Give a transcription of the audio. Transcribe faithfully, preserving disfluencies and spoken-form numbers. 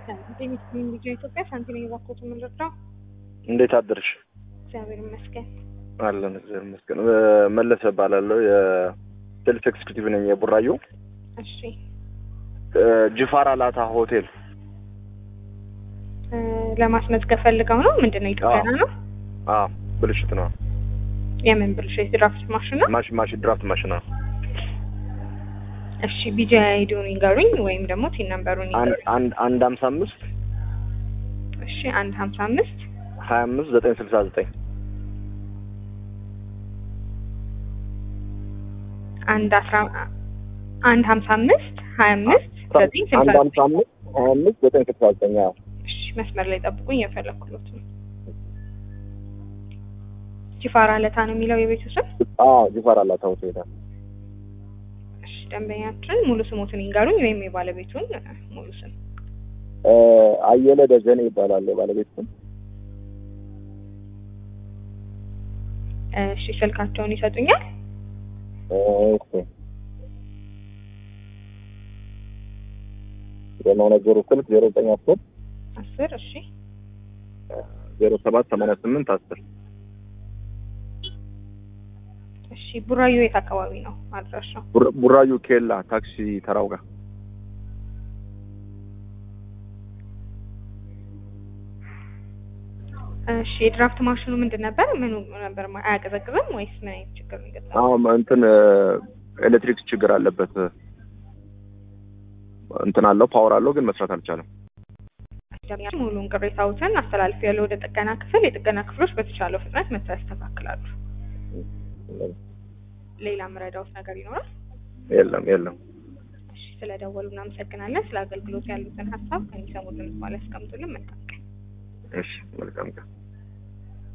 በሚስኪን ልጅ ኢትዮጵያ ሳንቲም እየባኮቱ ምንድነው? እንዴት አደርሽ? እግዚአብሔር ይመስገን። አለን እግዚአብሔር ይመስገን። መለሰ ባላለው የሴልስ ኤክስኪዩቲቭ ነኝ የቡራዩ። እሺ ጅፋራ ላታ ሆቴል ለማስመዝገብ ፈልገው ነው? ምንድነው ይጥገና ነው? አዎ ብልሽት ነው። የምን ብልሽት? ድራፍት ማሽን ነው? ማሽ ማሽ ድራፍት ማሽን ነው። እሺ ቢጂ አይዲውን ይንገሩኝ ወይም ደግሞ ቲን ነምበሩን ይንገሩኝ። አንድ አንድ ሃምሳ አምስት እሺ አንድ ሃምሳ አምስት ሀያ አምስት ዘጠኝ ስልሳ ዘጠኝ አንድ አስራ አንድ ሃምሳ አምስት ሀያ አምስት ዘጠኝ ስልሳ አንድ ሃምሳ አምስት ሀያ አምስት ዘጠኝ ስልሳ ዘጠኝ። እሺ መስመር ላይ ጠብቁኝ የፈለኩት ነው። ጅፋራ ለታ ነው የሚለው የቤቱ ስም? አዎ ጅፋራ ለታ ሆቴል። እሺ ደንበኛችን ሙሉ ስሙትን ይንገሩኝ ወይም የባለቤቱን ሙሉ ስም። አየለ ደጀኔ ይባላል የባለቤቱ ስም። እሺ ስልካቸውን ይሰጡኛል? ኦኬ የማው ነገሩ ስልክ ዜሮ ዘጠኝ አስር አስር እሺ ዜሮ ሰባት ሰማንያ ስምንት አስር። እሺ ቡራዩ የት አካባቢ ነው አድራሻው? ቡራዩ ኬላ ታክሲ ተራው ጋር። እሺ የድራፍት ማሽኑ ምንድን ነበር? ምኑ ነበር? አያቀዘቅዝም ወይስ ምን አይነት ችግር ነው የገጠመው? አዎ እንትን ኤሌክትሪክ ችግር አለበት። እንትን አለው ፓወር አለው ግን መስራት አልቻለም። ደምያችን ሙሉን ቅሬታዎችን አስተላልፍ ያለው ወደ ጥገና ክፍል። የጥገና ክፍሎች በተቻለው ፍጥነት መጥተው ያስተካክላሉ። ሌላ ምረዳውስ ነገር ይኖራል? የለም የለም። እሺ ስለደወሉ እናመሰግናለን። ስለ አገልግሎት ያሉትን ሀሳብ ከሚሰሙት ድምጽ ማለት ያስቀምጡልን። መልካም ቀን። እሺ መልካም ቀን።